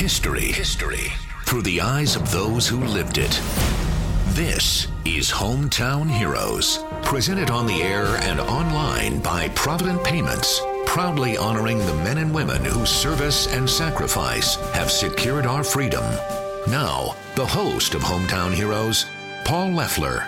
History through the eyes of those who lived it. This is Hometown Heroes, presented on the air and online by Provident Payments, proudly honoring the men and women whose service and sacrifice have secured our freedom. Now, the host of Hometown Heroes, Paul Leffler.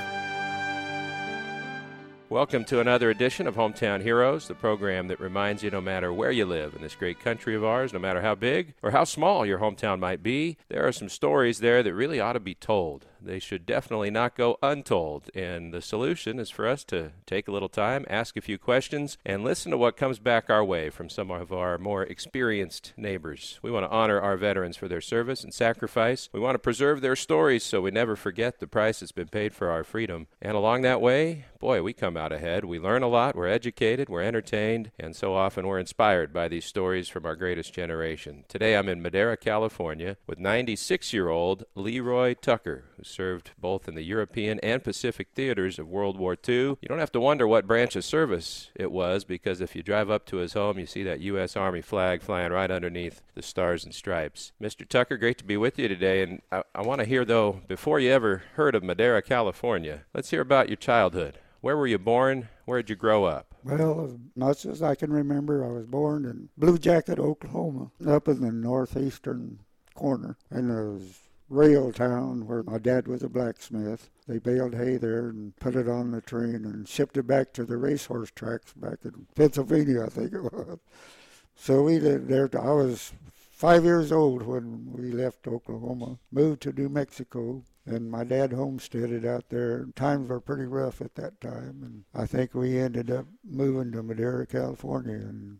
Welcome to another edition of Hometown Heroes, the program that reminds you no matter where you live in this great country of ours, no matter how big or how small your hometown might be, there are some stories there that really ought to be told. They should definitely not go untold, and the solution is for us to take a little time, ask a few questions, and listen to what comes back our way from some of our more experienced neighbors. We want to honor our veterans for their service and sacrifice. We want to preserve their stories so we never forget the price that's been paid for our freedom. And along that way, boy, we come out ahead. We learn a lot, we're educated, we're entertained, and so often we're inspired by these stories from our greatest generation. Today I'm in Madera, California with 96-year-old Leroy Tucker, who served both in the European and Pacific theaters of World War II. You don't have to wonder what branch of service it was, because if you drive up to his home, you see that U.S. Army flag flying right underneath the stars and stripes. Mr. Tucker, great to be with you today, and I want to hear, though, before you ever heard of Madera, California, let's hear about your childhood. Where were you born? Where did you grow up? Well, as much as I can remember, I was born in Blue Jacket, Oklahoma, up in the northeastern corner, and there was rail town where my dad was a blacksmith. They baled hay there and put it on the train and shipped it back to the racehorse tracks back in Pennsylvania, I think it was. So we lived there. I was 5 years old when we left Oklahoma, moved to New Mexico, and my dad homesteaded out there. Times were pretty rough at that time, and I think we ended up moving to Madera, California in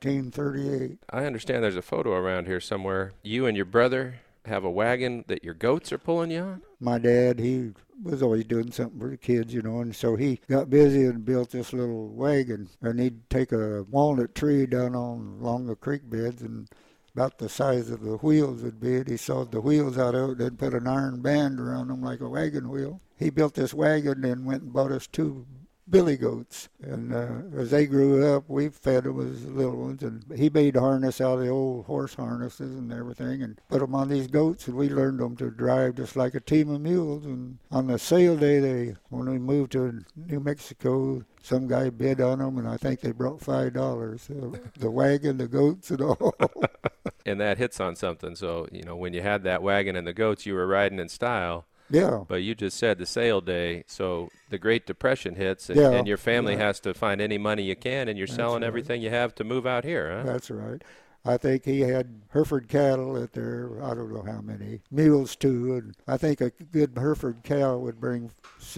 1938. I understand there's a photo around here somewhere. You and your brother have a wagon that your goats are pulling you on? My dad, he was always doing something for the kids, and so he got busy and built this little wagon, and he'd take a walnut tree down along the creek beds, and about the size of the wheels would be, he sawed the wheels out of it, then put an iron band around them like a wagon wheel. He built this wagon and went and bought us 2 billy goats, and as they grew up, we fed them as little ones, and he made harness out of the old horse harnesses and everything and put them on these goats, and we learned them to drive just like a team of mules. And on the sale day, when we moved to New Mexico, some guy bid on them, and I think they brought $5, the wagon, the goats, and all. And that hits on something. So, when you had that wagon and the goats, you were riding in style. Yeah. But you just said the sale day, so the Great Depression hits, and your family has to find any money you can, and you're selling everything you have to move out here, huh? That's right. I think he had Hereford cattle at there, I don't know how many, mules too, and I think a good Hereford cow would bring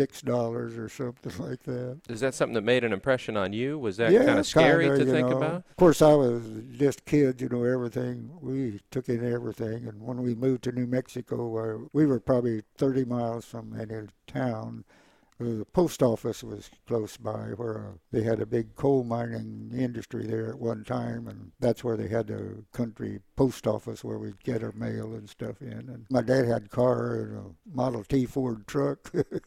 $6 or something like that. Is that something that made an impression on you? Was that kind of scary to think about? Of course, I was just kids, everything. We took in everything, and when we moved to New Mexico, we were probably 30 miles from any town. The post office was close by where they had a big coal mining industry there at one time, and that's where they had the country post office where we'd get our mail and stuff in. And my dad had a car and a Model T Ford truck,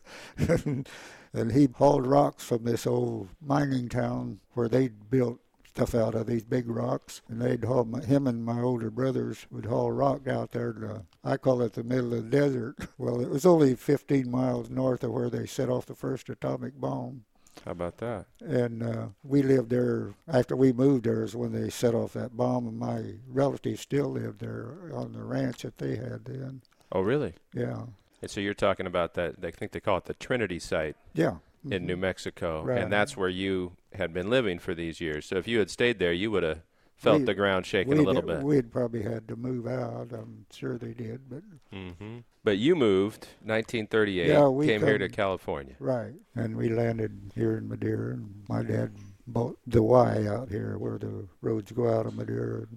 and he hauled rocks from this old mining town where they'd built stuff out of these big rocks, and they'd haul, him and my older brothers would haul rock out there to, I call it the middle of the desert. Well, it was only 15 miles north of where they set off the first atomic bomb. How about that? And we lived there, after we moved there is when they set off that bomb, and my relatives still lived there on the ranch that they had then. Oh, really? Yeah. And so you're talking about that, I think they call it the Trinity site. Yeah. In New Mexico, right. And that's where you had been living for these years. So if you had stayed there, you would have felt the ground shaking a little bit. We'd probably had to move out. I'm sure they did. But you moved 1938, came here to California. Right, and we landed here in Madera, and my dad bought the Y out here where the roads go out of Madera.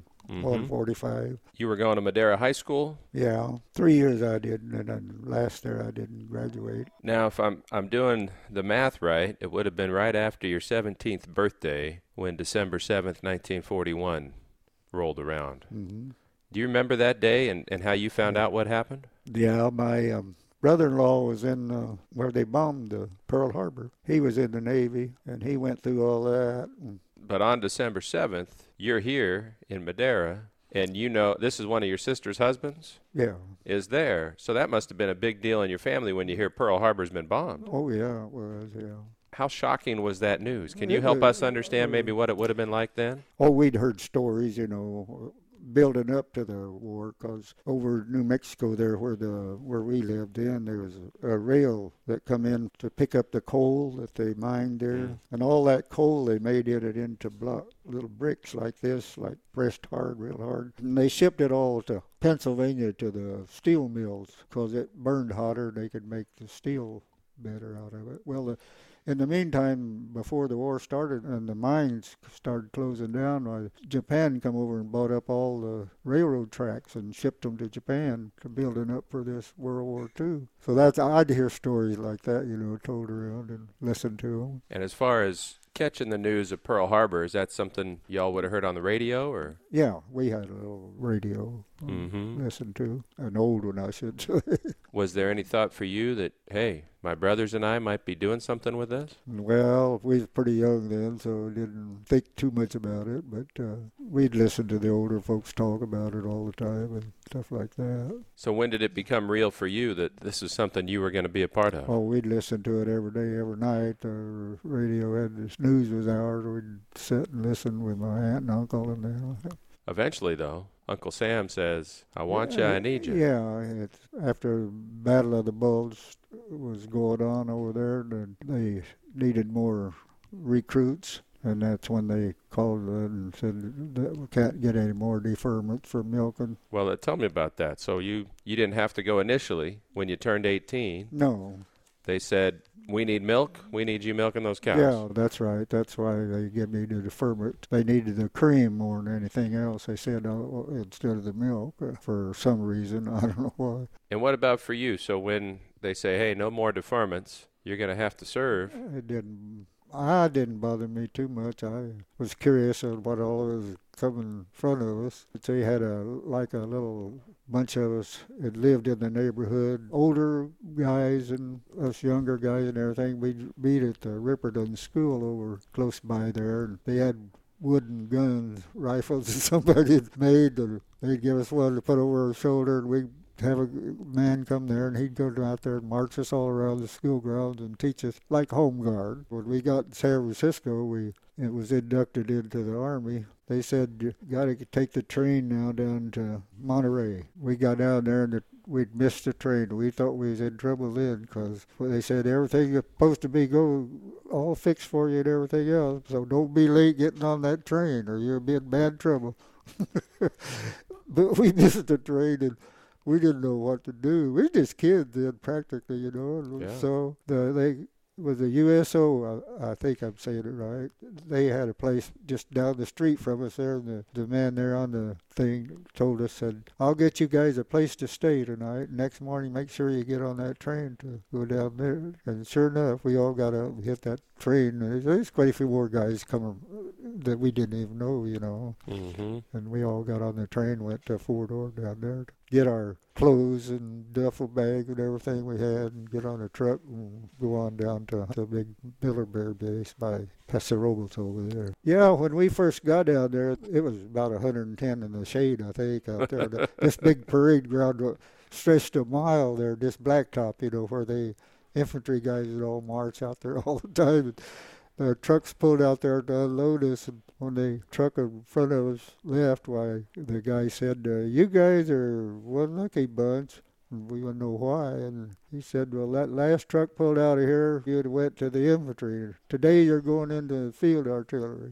145. You were going to Madera High School? Yeah, 3 years I did, and then last year I didn't graduate. Now, if I'm doing the math right, it would have been right after your 17th birthday when December 7th, 1941 rolled around. Do you remember that day and how you found out what happened? Yeah, my brother-in-law was in where they bombed Pearl Harbor. He was in the Navy, and he went through all that. But on December 7th, you're here in Madera And you know, this is one of your sister's husbands? Yeah. Is there. So that must have been a big deal in your family when you hear Pearl Harbor's been bombed. Oh, yeah, it was, yeah. How shocking was that news? Can you help us understand maybe what it would have been like then? Oh, we'd heard stories, you know, building up to the war, because over New Mexico there where we lived in, there was a rail that come in to pick up the coal that they mined there. And all that coal, they made it into little bricks like this, like pressed hard, real hard. And they shipped it all to Pennsylvania to the steel mills, because it burned hotter, they could make the steel better out of it. Well, in the meantime, before the war started and the mines started closing down, Japan come over and bought up all the railroad tracks and shipped them to Japan to building up for this World War II. So I'd hear stories like that, you know, told around and listen to them. And as far as catching the news of Pearl Harbor, is that something y'all would have heard on the radio, or? Yeah, we had a little radio listen to, an old one, I should say. Was there any thought for you that, hey, my brothers and I might be doing something with this? Well, we was pretty young then, so didn't think too much about it, but we'd listen to the older folks talk about it all the time and stuff like that. So when did it become real for you that this is something you were going to be a part of? Oh, we'd listen to it every day, every night. The radio had this news was ours. We'd sit and listen with my aunt and uncle and then. Eventually, though, Uncle Sam says, I want you, I need you. Yeah, after the Battle of the Bulge was going on over there, they needed more recruits, and that's when they called and said that we can't get any more deferment for milking. Well, tell me about that. So you didn't have to go initially when you turned 18. No. They said, we need milk. We need you milking those cows. Yeah, that's right. That's why they give me the deferment. They needed the cream more than anything else. They said instead of the milk for some reason. I don't know why. And what about for you? So when they say, hey, no more deferments, you're going to have to serve. It didn't bother me too much. I was curious of what all was coming in front of us. They had a little bunch of us that lived in the neighborhood, older guys and us younger guys and everything. We'd meet at the Ripperdon School over close by there, and they had wooden guns, rifles that somebody had made. They'd give us one to put over our shoulder, and we'd have a man come there, and he'd go out there and march us all around the school grounds and teach us like home guard. When we got to San Francisco, it was inducted into the Army. They said, you got to take the train now down to Monterey. We got down there, and we'd missed the train. We thought we was in trouble then, because they said everything is supposed to be all fixed for you and everything else, so don't be late getting on that train or you'll be in bad trouble. But we missed the train, and we didn't know what to do. We were just kids then, practically, you know. Yeah. So was the USO, I think I'm saying it right. They had a place just down the street from us there, and the man there on the thing told us, said, I'll get you guys a place to stay tonight. Next morning, make sure you get on that train to go down there. And sure enough, we all got up and hit that train. There's quite a few more guys coming that we didn't even know, you know. Mm-hmm. And we all got on the train, went to Fort Ord down there to get our clothes and duffel bag and everything we had, and get on a truck and go on down to the big Miller Bear base by Paso Robles over there. Yeah, when we first got down there, it was about 110 in the shade, I think, out there. This big parade ground stretched a mile there, this blacktop, you know, where the infantry guys would all march out there all the time. The trucks pulled out there to unload us, and when the truck in front of us left, why, the guy said, you guys are one lucky bunch. And we didn't know why. And he said, well, that last truck pulled out of here, you'd went to the infantry. Today you're going into field artillery.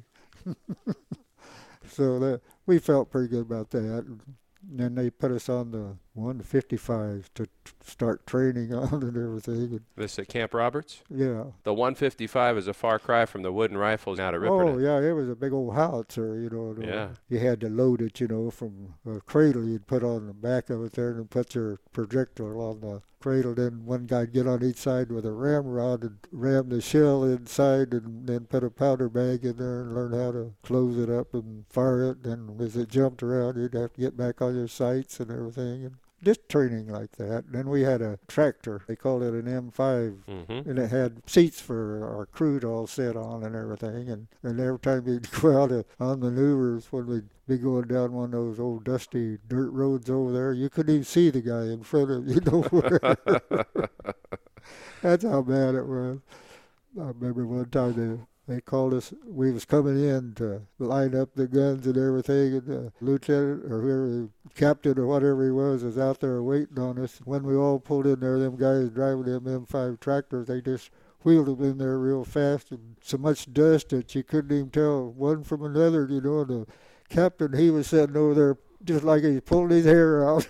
So we felt pretty good about that. And then they put us on the 155 to start training on and everything. This at Camp Roberts? Yeah. The 155 is a far cry from the wooden rifles out of Ripperton. Oh, yeah, it was a big old howitzer, you know. Yeah. You had to load it, you know, from a cradle you'd put on the back of it there and put your projectile on the cradle. Then one guy'd get on each side with a ramrod and ram the shell inside and then put a powder bag in there and learn how to close it up and fire it. Then as it jumped around, you'd have to get back on your sights and everything. And just training like that. And then we had a tractor. They called it an M5. Mm-hmm. And it had seats for our crew to all sit on and everything. And every time we'd go out on maneuvers, when we'd be going down one of those old dusty dirt roads over there. You couldn't even see the guy in front of you. That's how bad it was. I remember one time they called us. We was coming in to line up the guns and everything, and the lieutenant or whoever, captain or whatever he was out there waiting on us. When we all pulled in there, them guys driving them M5 tractors, they just wheeled them in there real fast, and so much dust that you couldn't even tell one from another, And the captain, he was sitting over there just like he pulled his hair out.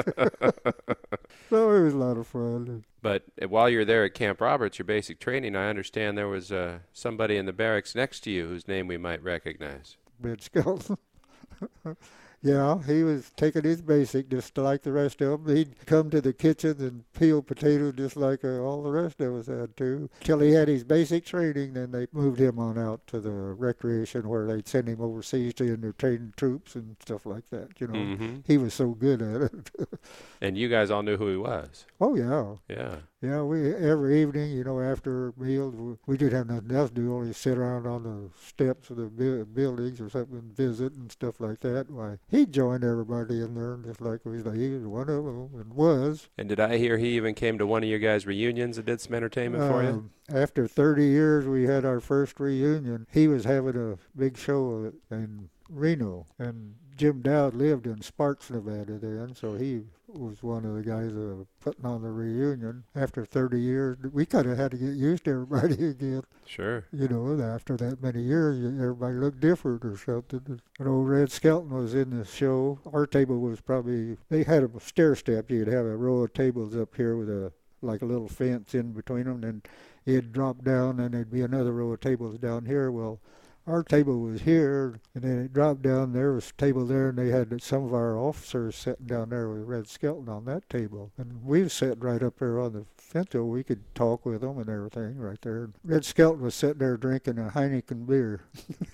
So it was a lot of fun. But while you're there at Camp Roberts, your basic training, I understand there was somebody in the barracks next to you whose name we might recognize. Red Skelton. Yeah, he was taking his basic just like the rest of them. He'd come to the kitchen and peel potatoes just like all the rest of us had to. Till he had his basic training, then they moved him on out to the recreation where they'd send him overseas to entertain troops and stuff like that. Mm-hmm. He was so good at it. And you guys all knew who he was. Oh, yeah. Yeah. Yeah, we every evening, after meals, we didn't have nothing else to do, only sit around on the steps of the buildings or something and visit and stuff like that. Why, he joined everybody in there, just like he was one of them and was. And did I hear he even came to one of your guys' reunions and did some entertainment for you? After 30 years, we had our first reunion. He was having a big show in Reno, and Jim Dowd lived in Sparks, Nevada then, so he was one of the guys putting on the reunion. After 30 years, we kind of had to get used to everybody again. Sure. After that many years, everybody looked different or something. And old Red Skelton was in the show. Our table was they had a stair step. You'd have a row of tables up here with like a little fence in between them, and it'd drop down, and there'd be another row of tables down here. Well, our table was here, and then it dropped down. There was a table there, and they had some of our officers sitting down there with Red Skelton on that table. And we was sitting right up there on the fence, so we could talk with them and everything right there. And Red Skelton was sitting there drinking a Heineken beer.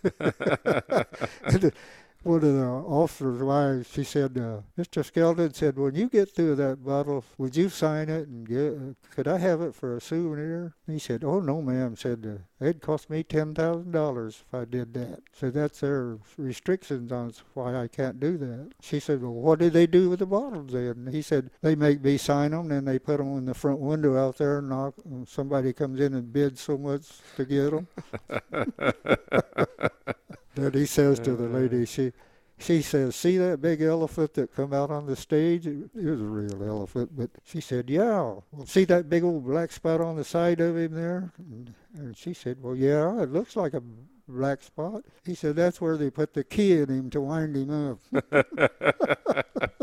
One of the officers' wives, she said, Mr. Skelton said, when you get through that bottle, would you sign it and could I have it for a souvenir? And he said, oh, no, ma'am. Said, it'd cost me $10,000 if I did that. So that's their restrictions on why I can't do that. She said, well, what did they do with the bottles then? And he said, they make me sign them, and they put them in the front window out there, and somebody comes in and bids so much to get them. Then he says to the lady, she says, see that big elephant that come out on the stage? It was a real elephant, but she said, yeah. Well, see that big old black spot on the side of him there? And she said, well, yeah, it looks like a black spot. He said, that's where they put the key in him to wind him up.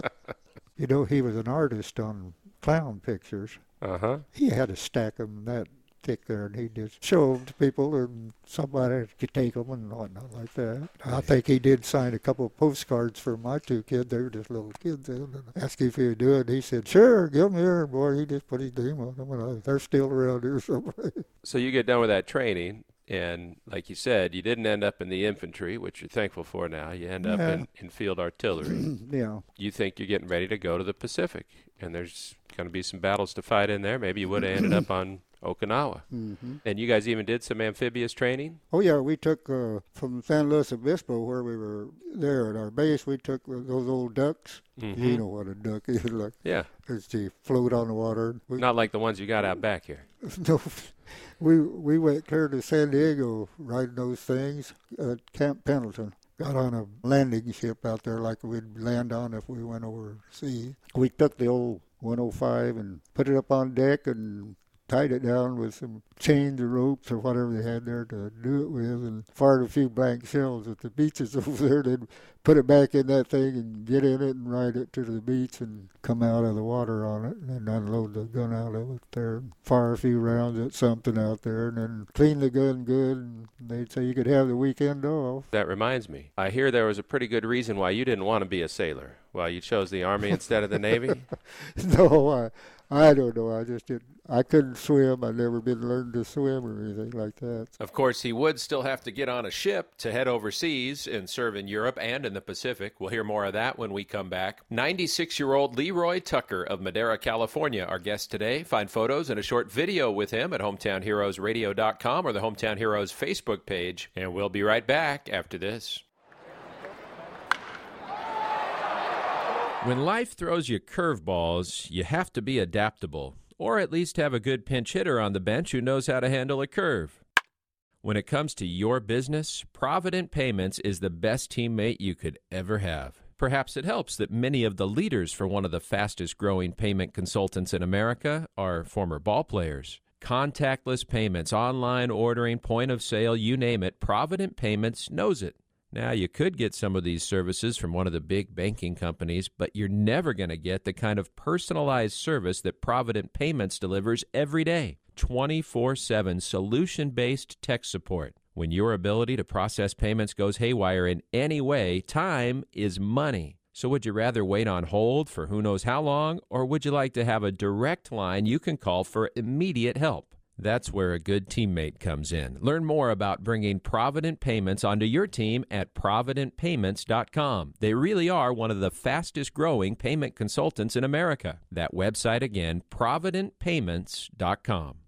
He was an artist on clown pictures. Uh-huh. He had a stack of them that thick there, and he'd just show them to people, and somebody could take them and whatnot like that. I think he did sign a couple of postcards for my two kids. They were just little kids then, and I asked if he would do it. He said, sure, give them here. Boy, he just put his name on them, and they're still around here somewhere. So you get done with that training, and like you said, you didn't end up in the infantry, which you're thankful for now. You end up in field artillery. Yeah. You think you're getting ready to go to the Pacific, and there's going to be some battles to fight in there. Maybe you would have ended up on Okinawa. Mm-hmm. And you guys even did some amphibious training? Oh, yeah. We took from San Luis Obispo, where we were there at our base, we took those old ducks. Mm-hmm. You know what a duck is like. Yeah. They float on the water. Not like the ones you got out back here. No. We went clear to San Diego riding those things at Camp Pendleton. Got on a landing ship out there like we'd land on if we went overseas. We took the old 105 and put it up on deck and tied it down with some chains or ropes or whatever they had there to do it with, and fired a few blank shells at the beaches over there. They'd put it back in that thing and get in it and ride it to the beach and come out of the water on it, and then unload the gun out of it there, and fire a few rounds at something out there, and then clean the gun good, and they'd say you could have the weekend off. That reminds me. I hear there was a pretty good reason why you didn't want to be a sailor. Why you chose the Army instead of the Navy? No, I don't know. I just didn't. I couldn't swim. I'd never been learned to swim or anything like that. Of course, he would still have to get on a ship to head overseas and serve in Europe and in the Pacific. We'll hear more of that when we come back. 96-year-old Leroy Tucker of Madera, California, our guest today. Find photos and a short video with him at HometownHeroesRadio.com or the Hometown Heroes Facebook page. And we'll be right back after this. When life throws you curveballs, you have to be adaptable, or at least have a good pinch hitter on the bench who knows how to handle a curve. When it comes to your business, Provident Payments is the best teammate you could ever have. Perhaps it helps that many of the leaders for one of the fastest-growing payment consultants in America are former ball players. Contactless payments, online ordering, point of sale, you name it, Provident Payments knows it. Now, you could get some of these services from one of the big banking companies, but you're never going to get the kind of personalized service that Provident Payments delivers every day. 24/7 solution-based tech support. When your ability to process payments goes haywire in any way, time is money. So would you rather wait on hold for who knows how long, or would you like to have a direct line you can call for immediate help? That's where a good teammate comes in. Learn more about bringing Provident Payments onto your team at ProvidentPayments.com. They really are one of the fastest-growing payment consultants in America. That website again, ProvidentPayments.com.